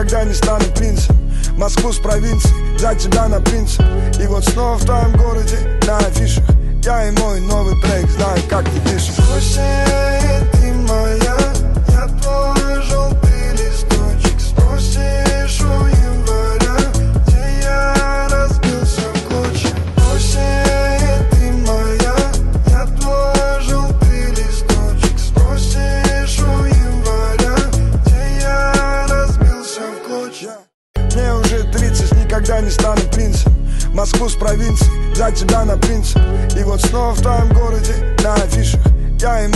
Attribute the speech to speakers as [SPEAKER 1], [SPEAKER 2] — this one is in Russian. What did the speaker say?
[SPEAKER 1] никогда не стану принцем. Москву с провинции, взять тебя на принца. И вот снова в твоем городе, на афишах я и мой новый трек, знаю, как ты пишешь.
[SPEAKER 2] Осень, ты моя, я твой желтый листочек. Спросишь у января, где я разбился в клочья. Осень, ты моя, я твой желтый листочек. Спросишь у января, где я разбился в клочья.
[SPEAKER 1] Мне уже 30, никогда не стану принцем. Москву с провинции, взять тебя на принца. И вот снова в твоем городе, на афишах я и